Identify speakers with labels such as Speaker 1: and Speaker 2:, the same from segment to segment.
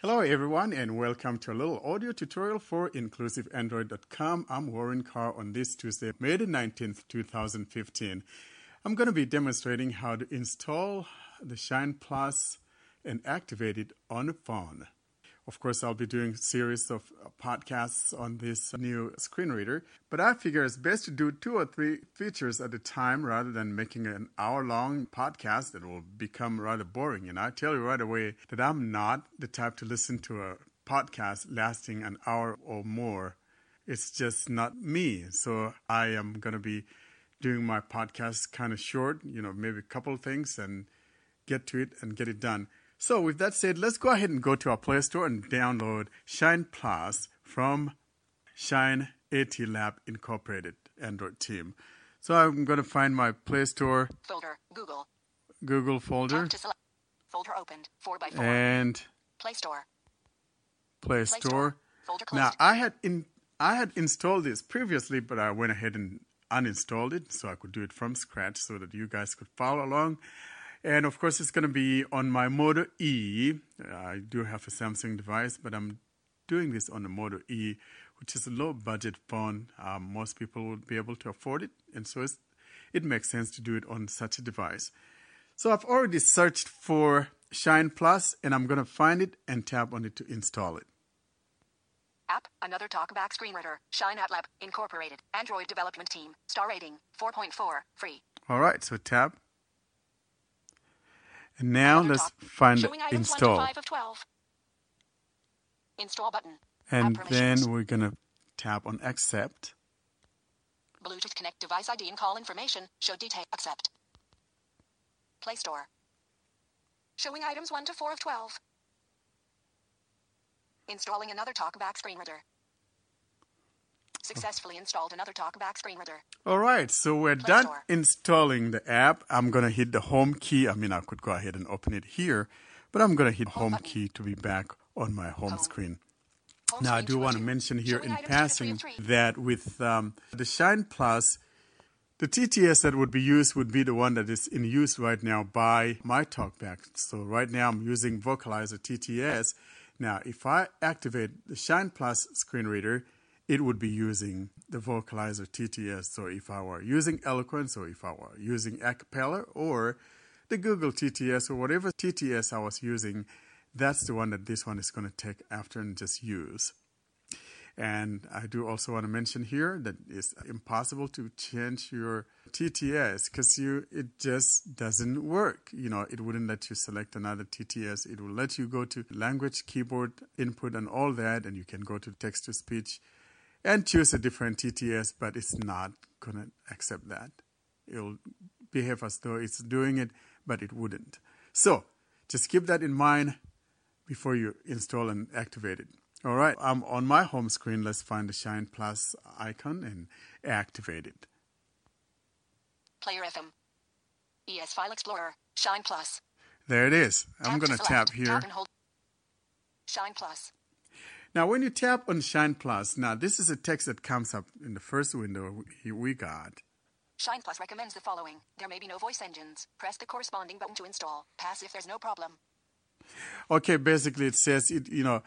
Speaker 1: Hello everyone and welcome to a little audio tutorial for InclusiveAndroid.com. I'm Warren Carr on this Tuesday, May the 19th, 2015. I'm going to be demonstrating how to install the Shine Plus and activate it on the phone. Of course, I'll be doing a series of podcasts on this new screen reader, but I figure it's best to do 2 or 3 features at a time rather than making an hour-long podcast that will become rather boring. And I tell you right away that I'm not the type to listen to a podcast lasting an hour or more. It's just not me. So I am going to be doing my podcast kind of short, maybe a couple of things and get to it and get it done. So with that said, let's go ahead and go to our Play Store and download Shine Plus from Shine AT Lab Incorporated Android team. So I'm going to find my Play Store
Speaker 2: folder,
Speaker 1: Google folder,
Speaker 2: folder opened, 4x4,
Speaker 1: and
Speaker 2: Play Store.
Speaker 1: Play Store.
Speaker 2: Folder closed.
Speaker 1: Now I had installed this previously, but I went ahead and uninstalled it so I could do it from scratch so that you guys could follow along. And of course, it's going to be on my Moto E. I do have a Samsung device, but I'm doing this on the Moto E, which is a low-budget phone. Most people would be able to afford it, and so it makes sense to do it on such a device. So I've already searched for Shine Plus, and I'm going to find it and tap on it to install it.
Speaker 2: App, another talkback screen reader, Shine AT Lab Incorporated, Android development team, star rating, 4.4, free.
Speaker 1: All right, so tap. And now let's find
Speaker 2: Showing items
Speaker 1: install.
Speaker 2: 1 to 5 of 12. Install button.
Speaker 1: And
Speaker 2: App
Speaker 1: then
Speaker 2: permissions.
Speaker 1: we're going to tap on accept.
Speaker 2: Bluetooth connect device ID and call information. Show detail. Accept. Play Store. Showing items 1 to 4 of 12. Installing another talkback screen reader. Successfully installed another talkback screen reader.
Speaker 1: All right, so we're
Speaker 2: Play
Speaker 1: done
Speaker 2: Store.
Speaker 1: installing the app. I'm going to hit the home key. I mean, I could go ahead and open it here, but I'm going to hit home
Speaker 2: button.
Speaker 1: key to be back on my home screen.
Speaker 2: Home
Speaker 1: Now, I
Speaker 2: screen
Speaker 1: do
Speaker 2: 2 of
Speaker 1: want to
Speaker 2: 2.
Speaker 1: mention here
Speaker 2: Showing
Speaker 1: in
Speaker 2: items 2 to 3
Speaker 1: passing
Speaker 2: of 3.
Speaker 1: that with the Shine Plus, the TTS that would be used would be the one that is in use right now by my TalkBack. So right now I'm using Vocalizer TTS. Now, if I activate the Shine Plus screen reader, it would be using the Vocalizer TTS. So if I were using Eloquence or if I were using Acapella or the Google TTS or whatever TTS I was using, that's the one that this one is going to take after and just use. And I do also want to mention here that it's impossible to change your TTS because it just doesn't work. It wouldn't let you select another TTS. It will let you go to language, keyboard input and all that, and you can go to text-to-speech and choose a different TTS, but it's not going to accept that. It'll behave as though it's doing it, but it wouldn't. So just keep that in mind before you install and activate it. All right, I'm on my home screen. Let's find the Shine Plus icon and activate it.
Speaker 2: Player FM. ES File Explorer. Shine Plus.
Speaker 1: There it is. I'm
Speaker 2: Tap
Speaker 1: going to
Speaker 2: select.
Speaker 1: tap here.
Speaker 2: Tap and hold. Shine Plus.
Speaker 1: Now, when you tap on Shine Plus, now this is a text that comes up in the first window we got.
Speaker 2: Shine Plus recommends the following. There may be no voice engines. Press the corresponding button to install. Pass if there's no problem.
Speaker 1: Okay, basically it says it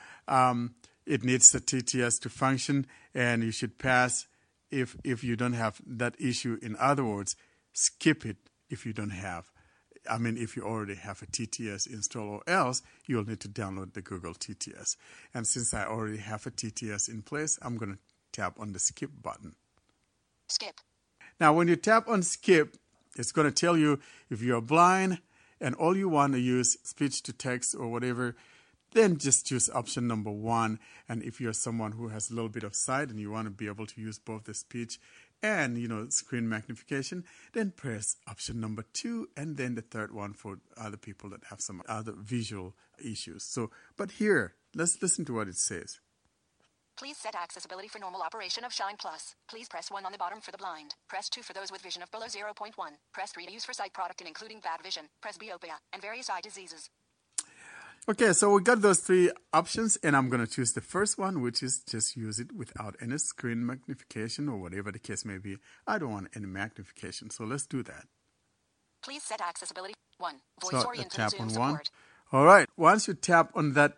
Speaker 1: needs the TTS to function, and you should pass if you don't have that issue. In other words, skip it if you don't have. If you already have a TTS installed, or else you'll need to download the Google TTS. And since I already have a TTS in place, I'm going to tap on the skip button.
Speaker 2: Skip.
Speaker 1: Now, when you tap on skip, it's going to tell you if you're blind and all you want to use speech to text or whatever, then just choose option number 1. And if you're someone who has a little bit of sight and you want to be able to use both the speech and, screen magnification, then press option number 2 and then the third one for other people that have some other visual issues. But here, let's listen to what it says.
Speaker 2: Please set accessibility for normal operation of Shine Plus. Please press 1 on the bottom for the blind. Press 2 for those with vision of below 0.1. Press 3 to use for sight product and including bad vision. Press myopia and various eye diseases.
Speaker 1: Okay, so we got those 3 options, and I'm going to choose the first one, which is just use it without any screen magnification or whatever the case may be. I don't want any magnification, so let's do that.
Speaker 2: Please set accessibility 1.
Speaker 1: So
Speaker 2: Voice-oriented
Speaker 1: tap
Speaker 2: Zoom
Speaker 1: on 1.
Speaker 2: support.
Speaker 1: All right, once you tap on that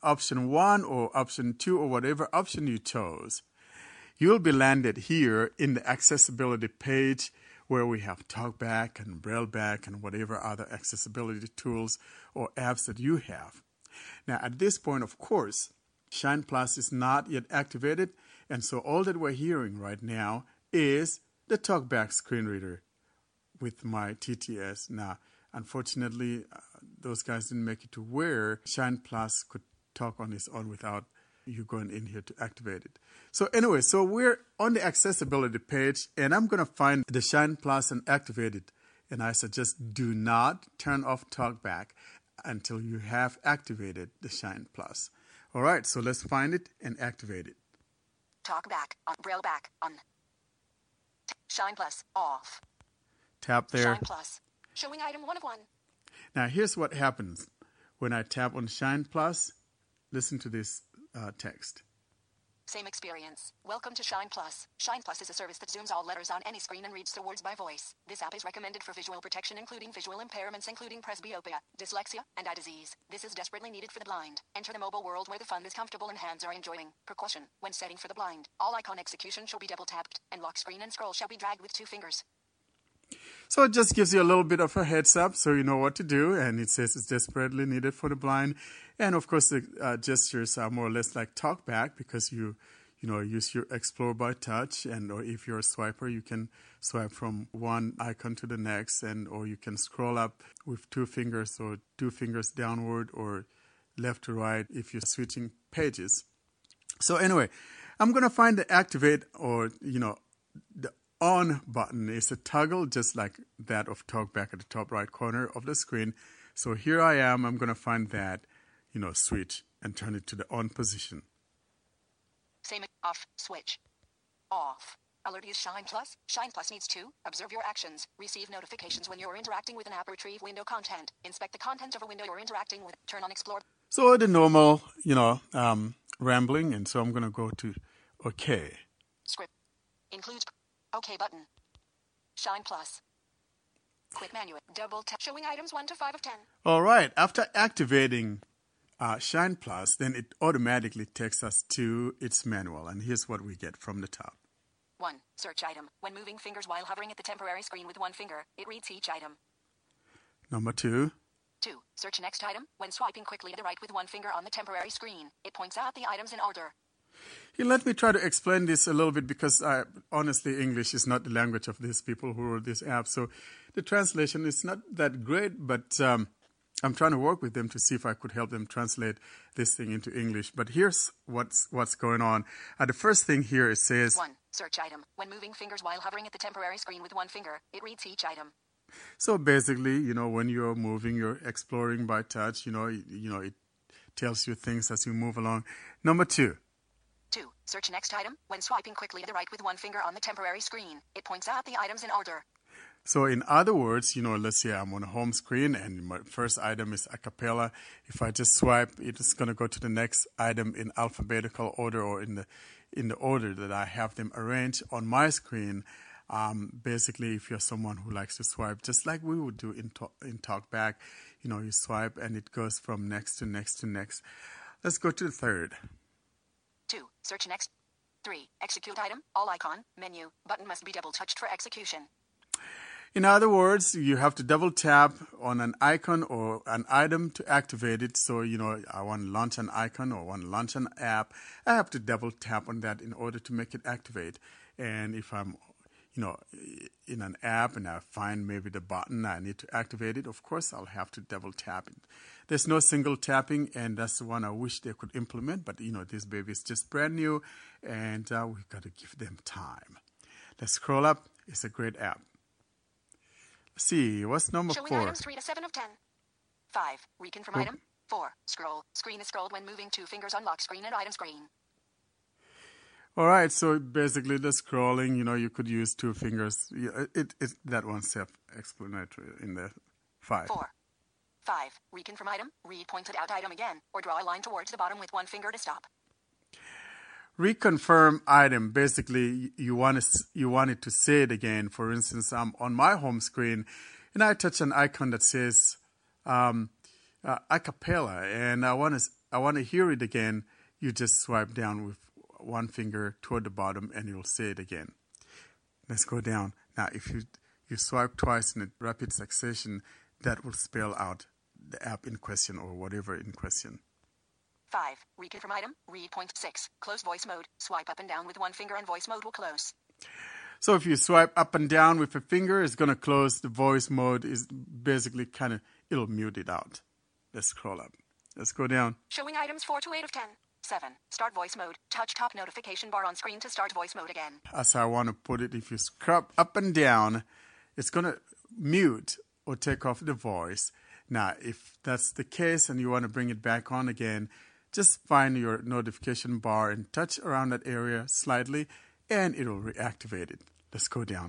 Speaker 1: option 1 or option 2 or whatever option you chose, you'll be landed here in the accessibility page where we have TalkBack and BrailleBack and whatever other accessibility tools or apps that you have. Now, at this point, of course, Shine Plus is not yet activated, and so all that we're hearing right now is the TalkBack screen reader with my TTS. Now, unfortunately, those guys didn't make it to where Shine Plus could talk on its own without you going in here to activate it. So anyway, so we're on the accessibility page, and I'm going to find the Shine Plus and activate it. And I suggest do not turn off TalkBack until you have activated the Shine Plus. All right, so let's find it and activate it.
Speaker 2: TalkBack on, BrailleBack on. Shine Plus off.
Speaker 1: Tap there.
Speaker 2: Shine Plus showing item 1 of 1.
Speaker 1: Now here's what happens when I tap on Shine Plus. Listen to this text.
Speaker 2: Same experience. Welcome to Shine Plus. Shine Plus is a service that zooms all letters on any screen and reads the words by voice. This app is recommended for visual protection, including visual impairments, including presbyopia, dyslexia, and eye disease. This is desperately needed for the blind. Enter the mobile world where the fun is comfortable and hands are enjoying. Precaution. When setting for the blind, all icon execution shall be double tapped, and lock screen and scroll shall be dragged with 2 fingers.
Speaker 1: So it just gives you a little bit of a heads up so you know what to do. And it says it's desperately needed for the blind. And of course, the gestures are more or less like TalkBack because you use your Explore by touch. And or if you're a swiper, you can swipe from one icon to the next. Or you can scroll up with 2 fingers or 2 fingers downward or left to right if you're switching pages. So anyway, I'm going to find the activate or, the on button is a toggle just like that of TalkBack at the top right corner of the screen. So here I am. I'm going to find that, switch and turn it to the on position.
Speaker 2: Same off switch. Off. Alert use Shine Plus. Shine Plus needs to observe your actions, receive notifications when you're interacting with an app, retrieve window content, inspect the content of a window you're interacting with, turn on Explore.
Speaker 1: So the normal, rambling. And so I'm going to go to OK.
Speaker 2: Script. Includes OK button. Shine Plus. Quick menu. Double tap. Showing items 1 to 5 of 10.
Speaker 1: All right. After activating Shine Plus, then it automatically takes us to its manual. And here's what we get from the top.
Speaker 2: 1. Search item. When moving fingers while hovering at the temporary screen with 1 finger, it reads each item.
Speaker 1: Number 2.
Speaker 2: 2. Search next item. When swiping quickly to the right with 1 finger on the temporary screen, it points out the items in order.
Speaker 1: Let me try to explain this a little bit because honestly, English is not the language of these people who wrote this app. So the translation is not that great, but I'm trying to work with them to see if I could help them translate this thing into English. But here's what's going on. The first thing here, it says...
Speaker 2: 1. Search item. When moving fingers while hovering at the temporary screen with 1 finger, it reads each item.
Speaker 1: So basically, when you're moving, you're exploring by touch, it tells you things as you move along. Number 2.
Speaker 2: 2. Search next item. When swiping quickly to the right with 1 finger on the temporary screen, it points out the items in order.
Speaker 1: So in other words, let's say I'm on a home screen and my first item is a cappella. If I just swipe, it's going to go to the next item in alphabetical order or in the order that I have them arranged on my screen. Basically, if you're someone who likes to swipe, just like we would do in TalkBack, you swipe and it goes from next to next to next. Let's go to the third.
Speaker 2: 2. Search next. 3. Execute item. All icon. Menu. Button must be double touched for execution.
Speaker 1: In other words, you have to double tap on an icon or an item to activate it. So, I want to launch an icon or want to launch an app. I have to double tap on that in order to make it activate. And if I'm, in an app and I find maybe the button I need to activate it, of course, I'll have to double tap it. There's no single tapping, and that's the one I wish they could implement. But, this baby is just brand new, and we've got to give them time. Let's scroll up. It's a great app. Let's see, what's number 4?
Speaker 2: Showing items 3 to 7 of 10. 5. Reconfirm item. 4. Scroll. Screen is scrolled when moving 2 fingers on lock screen and item screen.
Speaker 1: All right, so basically the scrolling, you could use 2 fingers. That one's self-explanatory in the 5.
Speaker 2: 4. 5. Reconfirm item. Read pointed out item again, or draw a line towards the bottom with 1 finger to stop.
Speaker 1: Reconfirm item. Basically, you want it to say it again. For instance, I'm on my home screen, and I touch an icon that says a cappella, and I want I want to hear it again, you just swipe down with one finger toward the bottom and you'll say it again. Let's go down. Now, if you swipe twice in a rapid succession, that will spell out the app in question or whatever in question.
Speaker 2: 5. Reconfirm item. Read point 6. Close voice mode. Swipe up and down with one finger and voice mode will close.
Speaker 1: So if you swipe up and down with a finger, it's going to close. The voice mode is basically it'll mute it out. Let's scroll up. Let's go down.
Speaker 2: Showing items 4 to 8 of 10. 7. Start voice mode. Touch top notification bar on screen to start voice mode again.
Speaker 1: As I want to put it, if you scrub up and down, it's going to mute or take off the voice. Now, if that's the case and you want to bring it back on again, just find your notification bar and touch around that area slightly, and it'll reactivate it. Let's go down.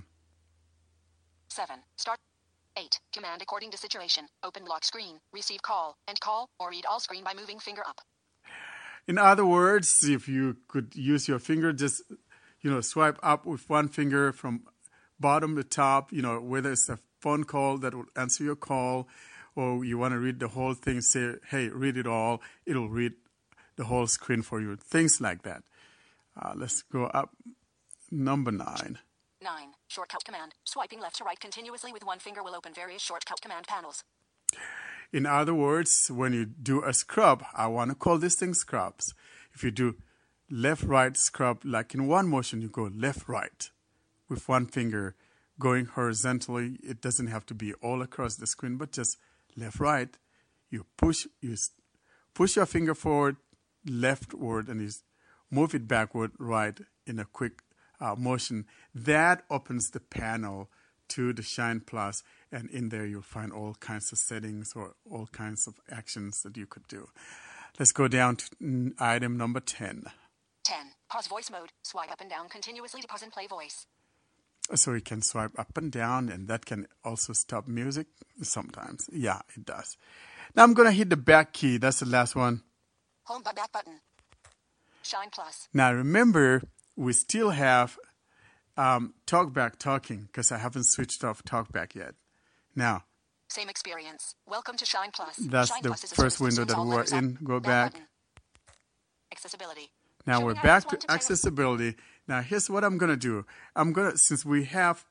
Speaker 2: 7. Start. 8. Command according to situation. Open lock screen. Receive call. End call. Or read all screen by moving finger up.
Speaker 1: In other words, if you could use your finger, just, swipe up with one finger from bottom to top, whether it's a phone call that will answer your call, or you want to read the whole thing, say, hey, read it all. It'll read the whole screen for you. Things like that. Let's go up. Number 9.
Speaker 2: 9. Shortcut command. Swiping left to right continuously with one finger will open various shortcut command panels.
Speaker 1: In other words, when you do a scrub, I want to call this thing scrubs. If you do left-right scrub, like in one motion, you go left-right with one finger going horizontally. It doesn't have to be all across the screen, but just left-right. You push your finger forward, leftward, and you move it backward, right, in a quick motion. That opens the panel to the Shine Plus, and in there you'll find all kinds of settings or all kinds of actions that you could do. Let's go down to item number 10.
Speaker 2: 10. Pause voice mode. Swipe up and down continuously to pause and play voice.
Speaker 1: So you can swipe up and down, and that can also stop music sometimes. Yeah, it does. Now I'm going to hit the back key. That's the last one.
Speaker 2: Home back button. Shine Plus.
Speaker 1: Now remember, we still have TalkBack talking because I haven't switched off TalkBack yet. Now,
Speaker 2: same experience. Welcome to Shine Plus.
Speaker 1: That's
Speaker 2: Shine
Speaker 1: the
Speaker 2: Plus is a
Speaker 1: first
Speaker 2: service
Speaker 1: window that we were in. Go back.
Speaker 2: button. Accessibility.
Speaker 1: Now
Speaker 2: Showing
Speaker 1: we're back
Speaker 2: items 1
Speaker 1: to
Speaker 2: 10.
Speaker 1: accessibility. Now here's what I'm gonna do. Since we have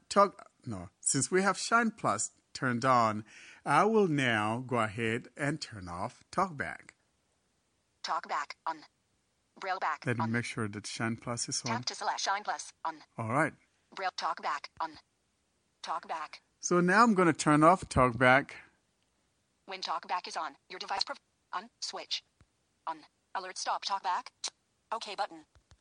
Speaker 1: Shine Plus turned on, I will now go ahead and turn off TalkBack.
Speaker 2: TalkBack on. Braille back
Speaker 1: Let me
Speaker 2: on.
Speaker 1: make sure that Shine Plus is on.
Speaker 2: Tap to select Shine Plus on.
Speaker 1: All right.
Speaker 2: Braille TalkBack on. TalkBack.
Speaker 1: So now I'm gonna turn off TalkBack.
Speaker 2: When TalkBack is on, your device on. Switch. On. Alert stop TalkBack. OK button.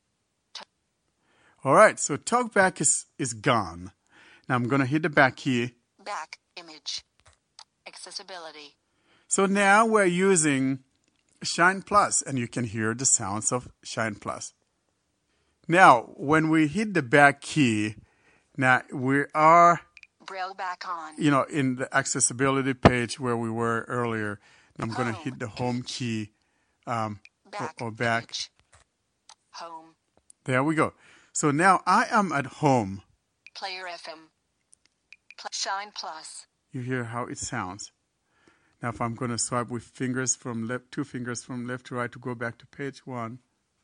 Speaker 1: All right. So TalkBack is gone. Now I'm gonna hit the back key.
Speaker 2: Back image. Accessibility.
Speaker 1: So now we're using Shine Plus, and you can hear the sounds of Shine Plus. Now, when we hit the back key, now we are,
Speaker 2: Braille back on.
Speaker 1: in the accessibility page where we were earlier. I'm going to hit the home key or back.
Speaker 2: Image. Home.
Speaker 1: There we go. So now I am at home.
Speaker 2: Player FM. Shine Plus.
Speaker 1: You hear how it sounds. Now, if I'm going to swipe with two fingers from left to right to go back to page 1.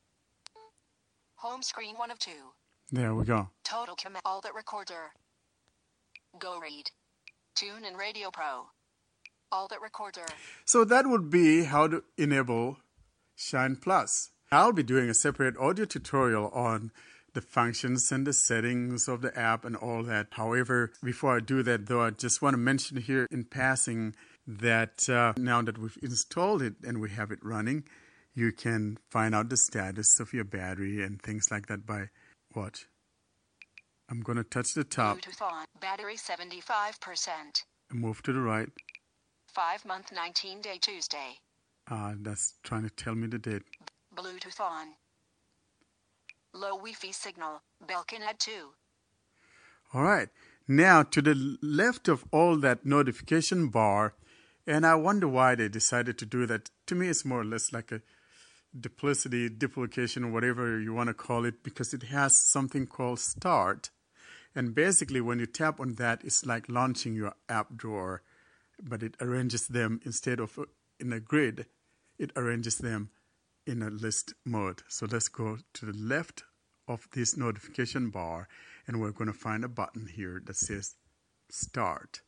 Speaker 2: Home screen 1 of 2.
Speaker 1: There we go.
Speaker 2: Total command. All that recorder. Go read. Tune and Radio Pro. All that recorder.
Speaker 1: So that would be how to enable Shine Plus. I'll be doing a separate audio tutorial on the functions and the settings of the app and all that. However, before I do that, though, I just want to mention here in passing that now that we've installed it and we have it running, you can find out the status of your battery and things like that by what? I'm going to touch the top.
Speaker 2: Bluetooth on. Battery 75%.
Speaker 1: And move to the right.
Speaker 2: 5-month 19-day Tuesday.
Speaker 1: That's trying to tell me the date.
Speaker 2: Bluetooth on. Low Wi-Fi signal. Belkin at 2.
Speaker 1: All right. Now, to the left of all that notification bar, and I wonder why they decided to do that. To me, it's more or less like a duplication, or whatever you want to call it, because it has something called Start. And basically, when you tap on that, it's like launching your app drawer, but it arranges them instead of in a grid. It arranges them in a list mode. So let's go to the left of this notification bar, and we're going to find a button here that says Start.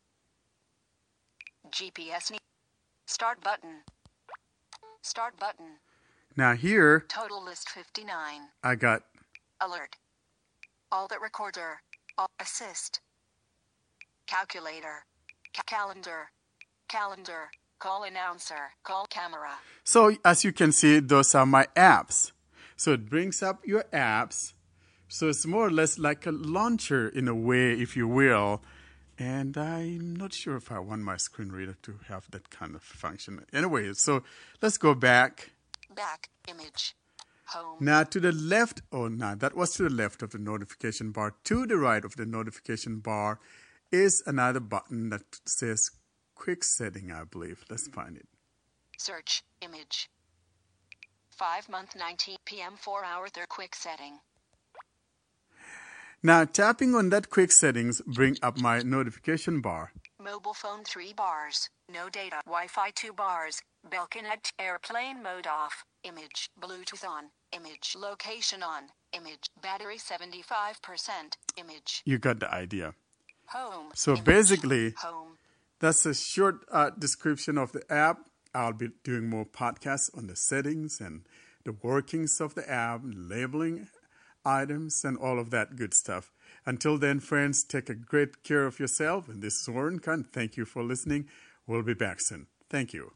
Speaker 2: GPS Start button. Start button.
Speaker 1: Now here,
Speaker 2: Total list 59.
Speaker 1: I got
Speaker 2: Alert. All that recorder. All assist. Calculator. Calendar. Calendar. Call announcer. Call camera.
Speaker 1: So as you can see, those are my apps. So it brings up your apps. So it's more or less like a launcher in a way, if you will. And I'm not sure if I want my screen reader to have that kind of function. Anyway, so let's go back.
Speaker 2: Back. Image. Home.
Speaker 1: Now to the left, that was to the left of the notification bar. To the right of the notification bar is another button that says Quick Setting, I believe. Let's find it.
Speaker 2: Search. Image. 5-month 19 p.m. 4-hour third quick setting.
Speaker 1: Now tapping on that quick settings bring up my notification bar.
Speaker 2: Mobile phone 3 bars. No data. Wi-Fi 2 bars. Bell Connect. Airplane mode off. Image. Bluetooth on. Image. Location on. Image. Battery 75%. Image.
Speaker 1: You got the idea.
Speaker 2: Home.
Speaker 1: So
Speaker 2: Image.
Speaker 1: basically,
Speaker 2: Home.
Speaker 1: that's a short description of the app. I'll be doing more podcasts on the settings and the workings of the app, labeling items, and all of that good stuff. Until then, friends, take a great care of yourself. And this is Warren Khan. Thank you for listening. We'll be back soon. Thank you.